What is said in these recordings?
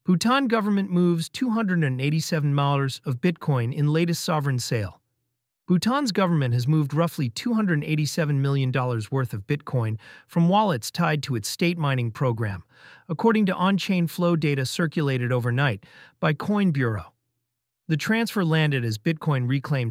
Bhutan government moves $287 of Bitcoin in latest sovereign sale. Bhutan's government has moved roughly $287 million worth of Bitcoin from wallets tied to its state mining program, according to on-chain flow data circulated overnight by Coin Bureau. The transfer landed as Bitcoin reclaimed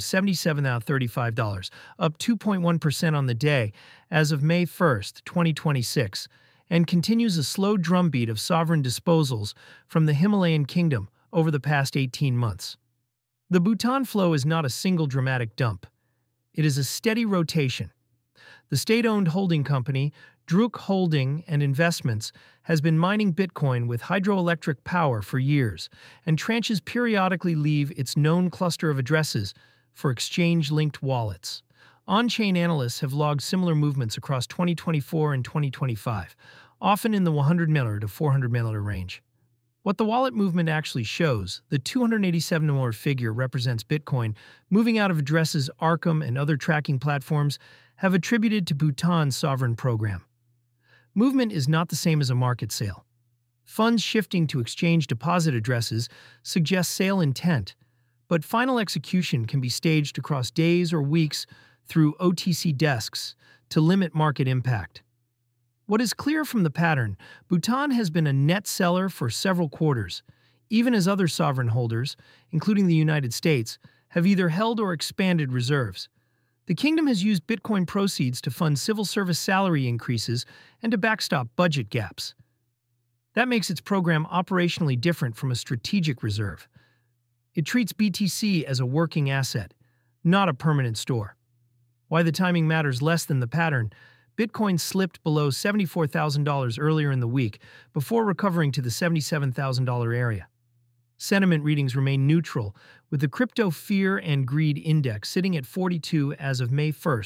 $77,035, up 2.1% on the day as of May 1, 2026, and continues a slow drumbeat of sovereign disposals from the Himalayan kingdom over the past 18 months. The Bhutan flow is not a single dramatic dump. It is a steady rotation. The state-owned holding company, Druk Holding and Investments, has been mining Bitcoin with hydroelectric power for years, and tranches periodically leave its known cluster of addresses for exchange-linked wallets. On-chain analysts have logged similar movements across 2024 and 2025, often in the 100 miller to 400 miller range. What the wallet movement actually shows, the 287 figure represents Bitcoin moving out of addresses Arkham and other tracking platforms have attributed to Bhutan's sovereign program. Movement is not the same as a market sale. Funds shifting to exchange deposit addresses suggest sale intent, but final execution can be staged across days or weeks through OTC desks to limit market impact. What is clear from the pattern, Bhutan has been a net seller for several quarters, even as other sovereign holders, including the United States, have either held or expanded reserves. The kingdom has used Bitcoin proceeds to fund civil service salary increases and to backstop budget gaps. That makes its program operationally different from a strategic reserve. It treats BTC as a working asset, not a permanent store. Why the timing matters less than the pattern, Bitcoin slipped below $74,000 earlier in the week before recovering to the $77,000 area. Sentiment readings remain neutral, with the Crypto Fear and Greed Index sitting at 42 as of May 1,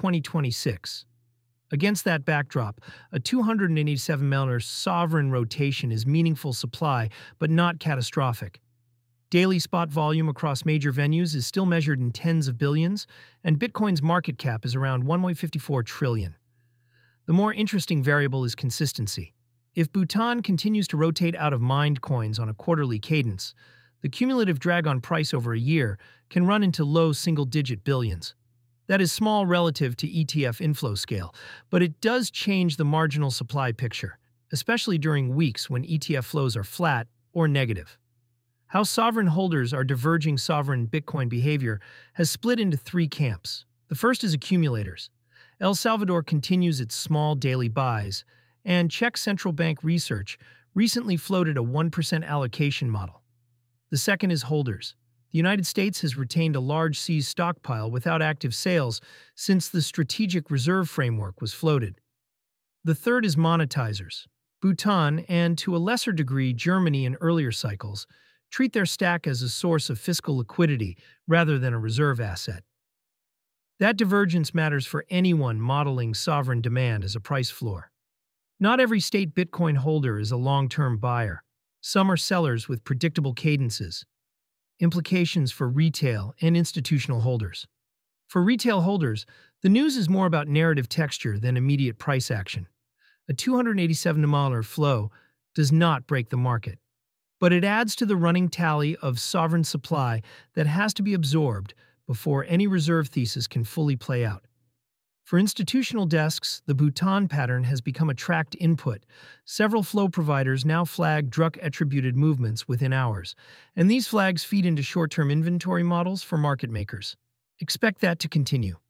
2026. Against that backdrop, a 287 sovereign rotation is meaningful supply, but not catastrophic. Daily spot volume across major venues is still measured in tens of billions, and Bitcoin's market cap is around $1.54 trillion. The more interesting variable is consistency. If Bhutan continues to rotate out of mined coins on a quarterly cadence, the cumulative drag on price over a year can run into low single-digit billions. That is small relative to ETF inflow scale, but it does change the marginal supply picture, especially during weeks when ETF flows are flat or negative. How sovereign holders are diverging sovereign Bitcoin behavior has split into three camps. The first is accumulators. El Salvador continues its small daily buys, and Czech Central Bank Research recently floated a 1% allocation model. The second is holders. The United States has retained a large seized stockpile without active sales since the Strategic Reserve Framework was floated. The third is monetizers. Bhutan, and to a lesser degree Germany in earlier cycles, treat their stack as a source of fiscal liquidity rather than a reserve asset. That divergence matters for anyone modeling sovereign demand as a price floor. Not every state Bitcoin holder is a long-term buyer. Some are sellers with predictable cadences. Implications for retail and institutional holders. For retail holders, the news is more about narrative texture than immediate price action. A $287 flow does not break the market, but it adds to the running tally of sovereign supply that has to be absorbed before any reserve thesis can fully play out. For institutional desks, the Bhutan pattern has become a tracked input. Several flow providers now flag Druk-attributed movements within hours, and these flags feed into short-term inventory models for market makers. Expect that to continue.